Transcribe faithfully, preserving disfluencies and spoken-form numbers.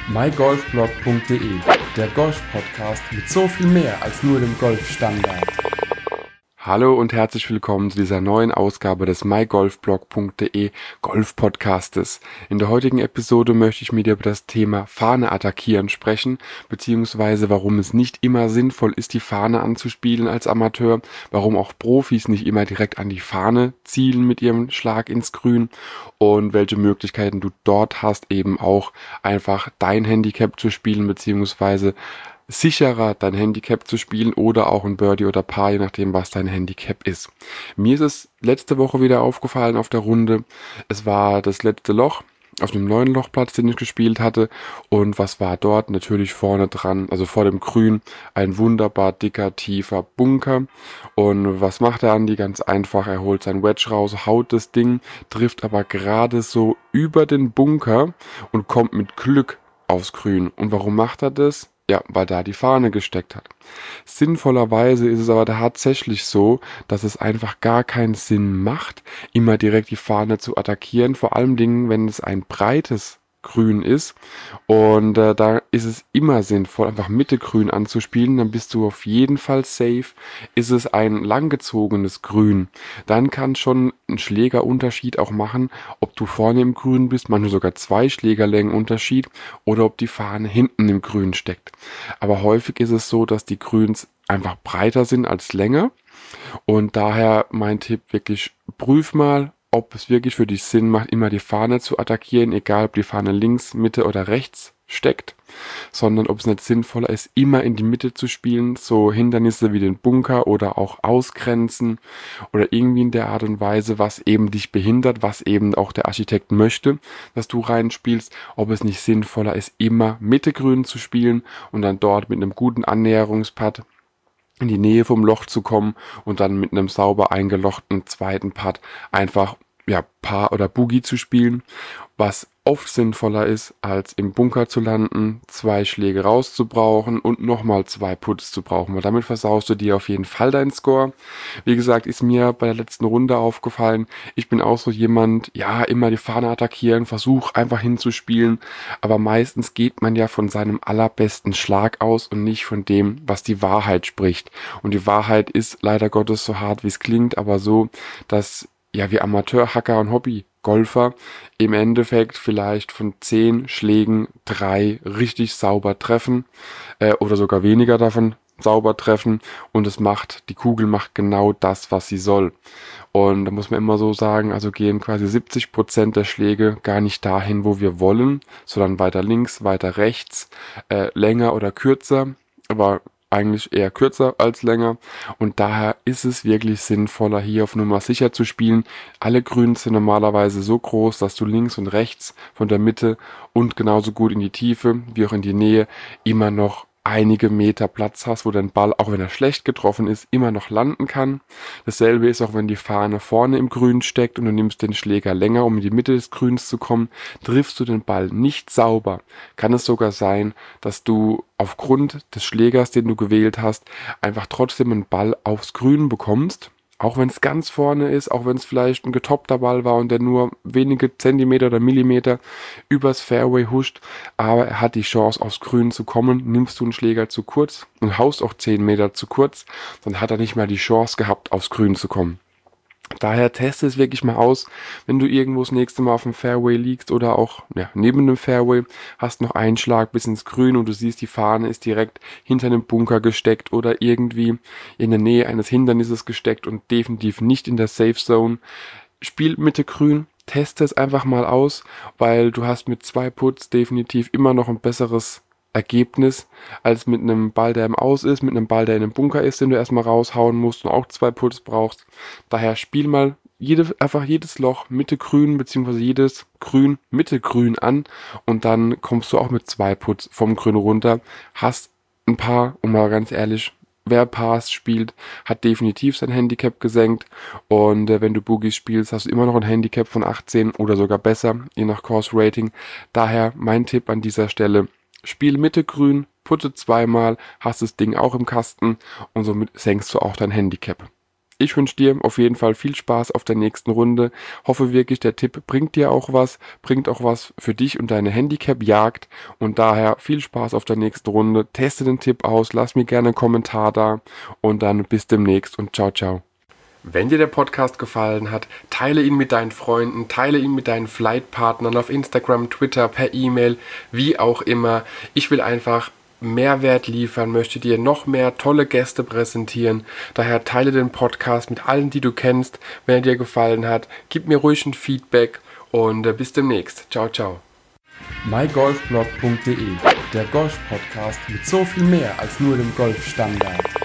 my golf blog punkt de, der Golf-Podcast mit so viel mehr als nur dem Golfstandard. Hallo und herzlich willkommen zu dieser neuen Ausgabe des my golf blog punkt de Golf-Podcastes. In der heutigen Episode möchte ich mit dir über das Thema Fahne attackieren sprechen, beziehungsweise warum es nicht immer sinnvoll ist, die Fahne anzuspielen als Amateur, warum auch Profis nicht immer direkt an die Fahne zielen mit ihrem Schlag ins Grün und welche Möglichkeiten du dort hast, eben auch einfach dein Handicap zu spielen, beziehungsweise sicherer dein Handicap zu spielen oder auch ein Birdie oder Par, je nachdem, was dein Handicap ist. Mir ist es letzte Woche wieder aufgefallen auf der Runde. Es war das letzte Loch auf dem neuen Lochplatz, den ich gespielt hatte. Und was war dort? Natürlich vorne dran, also vor dem Grün, ein wunderbar dicker, tiefer Bunker. Und was macht der Andi? Ganz einfach, er holt sein Wedge raus, haut das Ding, trifft aber gerade so über den Bunker und kommt mit Glück aufs Grün. Und warum macht er das? Ja, weil da die Fahne gesteckt hat. Sinnvollerweise ist es aber tatsächlich so, dass es einfach gar keinen Sinn macht, immer direkt die Fahne zu attackieren, vor allem Dingen, wenn es ein breites Grün ist und äh, da ist es immer sinnvoll, einfach Mitte Grün anzuspielen, dann bist du auf jeden Fall safe. Ist es ein langgezogenes Grün, dann kann schon ein Schlägerunterschied auch machen, ob du vorne im Grün bist, manchmal sogar zwei Schlägerlängen Unterschied oder ob die Fahne hinten im Grün steckt. Aber häufig ist es so, dass die Grüns einfach breiter sind als länger und daher mein Tipp wirklich, prüf mal, ob es wirklich für dich Sinn macht, immer die Fahne zu attackieren, egal ob die Fahne links, Mitte oder rechts steckt, sondern ob es nicht sinnvoller ist, immer in die Mitte zu spielen, so Hindernisse wie den Bunker oder auch Ausgrenzen oder irgendwie in der Art und Weise, was eben dich behindert, was eben auch der Architekt möchte, dass du reinspielst, ob es nicht sinnvoller ist, immer Mitte Grün zu spielen und dann dort mit einem guten Annäherungspad in die Nähe vom Loch zu kommen und dann mit einem sauber eingelochten zweiten Putt einfach ja Par oder Boogie zu spielen, was oft sinnvoller ist, als im Bunker zu landen, zwei Schläge rauszubrauchen und nochmal zwei Putts zu brauchen, weil damit versaust du dir auf jeden Fall deinen Score. Wie gesagt, ist mir bei der letzten Runde aufgefallen, ich bin auch so jemand, ja, immer die Fahne attackieren, versuch einfach hinzuspielen, aber meistens geht man ja von seinem allerbesten Schlag aus und nicht von dem, was die Wahrheit spricht. Und die Wahrheit ist leider Gottes, so hart wie es klingt, aber so, dass ja wir Amateur-Hacker und Hobby-Golfer im Endeffekt vielleicht von zehn Schlägen drei richtig sauber treffen äh, oder sogar weniger davon sauber treffen und es macht, die Kugel macht genau das, was sie soll. Und da muss man immer so sagen, also gehen quasi siebzig Prozent der Schläge gar nicht dahin, wo wir wollen, sondern weiter links, weiter rechts, äh, länger oder kürzer, aber eigentlich eher kürzer als länger und daher ist es wirklich sinnvoller, hier auf Nummer sicher zu spielen. Alle Grüns sind normalerweise so groß, dass du links und rechts von der Mitte und genauso gut in die Tiefe wie auch in die Nähe immer noch einige Meter Platz hast, wo dein Ball, auch wenn er schlecht getroffen ist, immer noch landen kann. Dasselbe ist auch, wenn die Fahne vorne im Grün steckt und du nimmst den Schläger länger, um in die Mitte des Grüns zu kommen, triffst du den Ball nicht sauber. Kann es sogar sein, dass du aufgrund des Schlägers, den du gewählt hast, einfach trotzdem einen Ball aufs Grün bekommst. Auch wenn es ganz vorne ist, auch wenn es vielleicht ein getoppter Ball war und der nur wenige Zentimeter oder Millimeter übers Fairway huscht, aber er hat die Chance, aufs Grün zu kommen. Nimmst du einen Schläger zu kurz und haust auch zehn Meter zu kurz, dann hat er nicht mal die Chance gehabt, aufs Grün zu kommen. Daher teste es wirklich mal aus, wenn du irgendwo das nächste Mal auf dem Fairway liegst oder auch ja, neben dem Fairway, hast noch einen Schlag bis ins Grün und du siehst, die Fahne ist direkt hinter einem Bunker gesteckt oder irgendwie in der Nähe eines Hindernisses gesteckt und definitiv nicht in der Safe Zone. Spiel Mitte Grün, teste es einfach mal aus, weil du hast mit zwei Putts definitiv immer noch ein besseres Ergebnis als mit einem Ball, der im Aus ist, mit einem Ball, der in einem Bunker ist, den du erstmal raushauen musst und auch zwei Putts brauchst. Daher spiel mal jede, einfach jedes Loch Mitte Grün beziehungsweise jedes Grün Mitte Grün an und dann kommst du auch mit zwei Putts vom Grün runter, hast ein paar, und mal ganz ehrlich, wer Pars spielt, hat definitiv sein Handicap gesenkt und äh, wenn du Boogies spielst, hast du immer noch ein Handicap von achtzehn oder sogar besser, je nach Course Rating. Daher mein Tipp an dieser Stelle, spiel Mitte Grün, putte zweimal, hast das Ding auch im Kasten und somit senkst du auch dein Handicap. Ich wünsche dir auf jeden Fall viel Spaß auf der nächsten Runde. Hoffe wirklich, der Tipp bringt dir auch was, bringt auch was für dich und deine Handicap-Jagd. Und daher viel Spaß auf der nächsten Runde. Teste den Tipp aus, lass mir gerne einen Kommentar da und dann bis demnächst und ciao, ciao. Wenn dir der Podcast gefallen hat, teile ihn mit deinen Freunden, teile ihn mit deinen Flightpartnern auf Instagram, Twitter, per E-Mail, wie auch immer. Ich will einfach Mehrwert liefern, möchte dir noch mehr tolle Gäste präsentieren. Daher teile den Podcast mit allen, die du kennst. Wenn er dir gefallen hat, gib mir ruhig ein Feedback und äh, bis demnächst. Ciao, ciao. my golf blog punkt de, der Golf-Podcast mit so viel mehr als nur dem Golfstandard.